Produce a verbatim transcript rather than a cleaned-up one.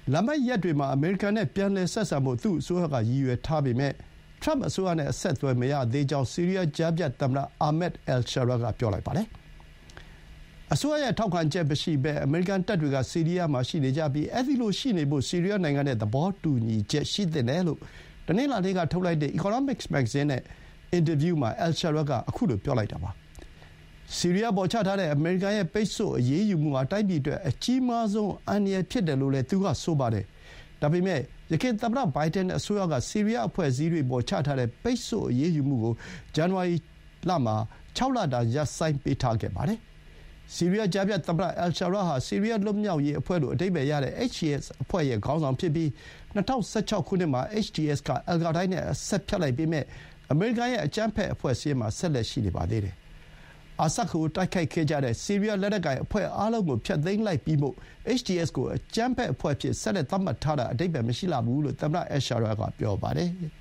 လာမယ့်ရက်တွေမှာအမေရိကန်နဲ့ပြန်လည်ဆက်ဆံဖို့သူ့အစိုးရကရည်ရွယ်ထားပေမဲ့ထရမ့်အစိုးရနဲ့အဆက်အသွယ်မရသေးကြောင်းဆီးရီးယားကြားဖြတ်သမ္မတအာမက်အယ်ရှာရာကပြောလိုက်ပါတယ်။အစိုးရရဲ့ထောက်ခံချက်မရှိဘဲအမေရိကန်တပ်တွေကဆီးရီးယားမှာရှိနေကြပြီးအဲဒီလိုရှိနေဖို့ဆီးရီးယားနိုင်ငံနဲ့သဘောတူညီချက်ရှိသင့်တယ်လို့တနင်္လာနေ့ကထုတ်လိုက်တဲ့ Economics မဂ္ဂဇင်းနဲ့အင်တာဗျူးမှာအယ်ရှာရာကအခုလိုပြောလိုက်တာပါ။ဆီးရီးယားပေါ်ချထားတဲ့အမေရိကန်ရဲ့ပိတ်ဆို့အရေးယူမှုဟာတိုင်းပြည်အတွက်အကြီးမားဆုံးအန္တရာယ်ဖြစ်တယ်လို့လည်းသူကဆိုပါတယ်။ဒါပေမဲ့ယခင်သမ္မတဘိုင်ဒန်အစိုးရကဆီးရီးယားအဖွဲ့အစည်းတွေပေါ်ချထားတဲ့ပိတ်ဆို့အရေးယူမှုကိုဇန်နဝါရီလမှာခြောက်လတာရပ်ဆိုင်းပေးထားခဲ့ပါတယ်။ဆီးရီးယားကြားဖြတ်သမ္မတအယ်ရှာရာဟာဆီးရီးယားလွတ်မြောက်ရေးအဖွဲ့လို့အဓိပ္ပါယ်ရတဲ့ H T S အဖွဲ့ရဲ့ခေါင်းဆောင်ဖြစ်ပြီး၂၀၁၆ ခုနှစ်မှာ H T S ကအယ်လ်ကာဒိုင်းနဲ့အဆက်ဖြတ်လိုက်ပေမဲ့အမေရိကန်ရဲ့အကြမ်းဖက်အဖွဲ့အစည်းမှာဆက်လက်ရှိနေပါသေးတယ်။အာဆတ်ကိုတိုက်ခိုက်ခဲ့ကြတဲ့ဆီးရီးယားလက်နက်ကိုင်အဖွဲ့အားလုံးကိုဖျက်သိမ်းလိုက်ပြီးမို့ H T S ကိုအကြမ်းဖက်အဖွဲ့အဖြစ်ဆက်လက်သတ်မှတ်ထားတာအဓိပ္ပါယ်မရှိလှဘူးလို့သမ္မတအယ်ရှာရာကပြောပါတယ်။